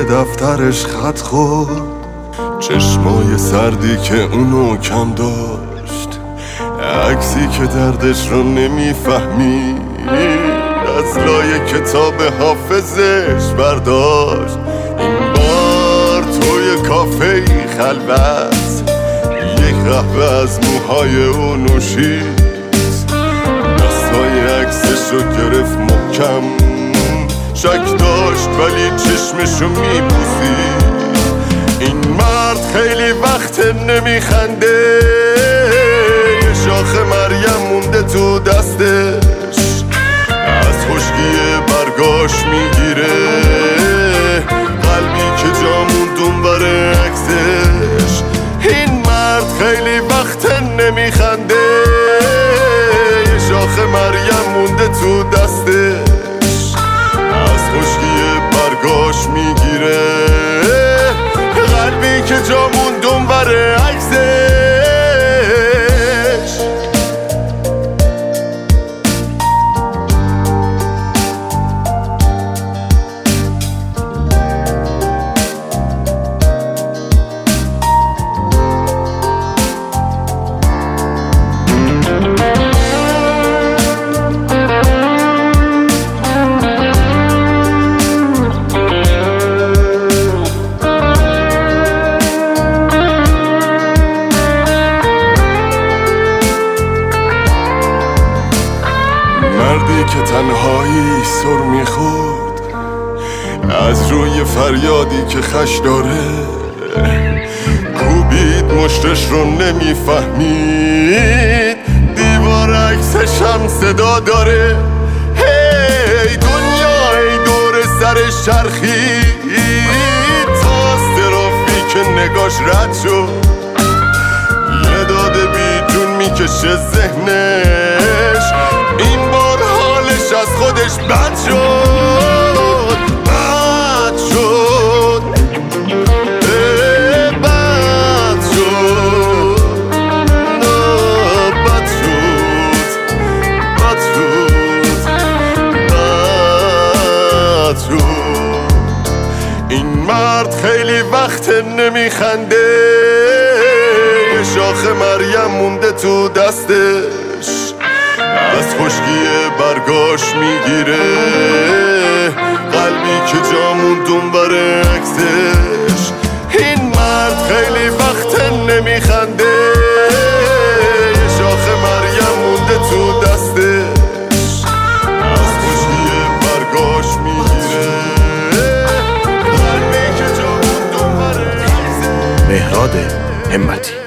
دفترش خط خورد، چشمای سردی که اونو کم داشت، عکسی که دردش رو نمیفهمید از لای کتاب حافظش برداشت. این بار توی کافه خلوت یک قهوه از موهای او نوشید، دستای عکسش رو گرفت محکم، شک داشت ولی چشمشو میبوسید. این مرد خیلی وقت نمیخنده، یه شاخ مریم مونده تو دستش، از خشکی برگاش میگیره قلبی که جا موند اونور عکسش. این مرد خیلی وقت نمیخنده، یه شاخ مریم مونده تو دستش، از خشکی برگاش میگیره قلبی که جا موند اونور عکسش. مردی که تنهایی سر میخورد از روی فریادی که خش داره، کوبید مشتش رو نمیفهمید، دیوار عکسش هم صدا داره. هی دنیای دور سرش چرخید تا ترافیک نگاش رد شد، یه داده بیجون میکشه ذهنش، این بار حالش از خودش بد شد، بد شد، بد شد، بد شد، بد شد، بد شد. این مرد خیلی وقت نمیخنده، یه شاخ مریم مونده تو دستش، از خشکی برگاش میگیره قلبی که جا موند اونور عکسش. این مرد خیلی وقت نمیخنده، یه شاخ مریم مونده تو دستش، از خشکی برگاش میگیره قلبی که جا موند اونور عکسش. مهراد همتی.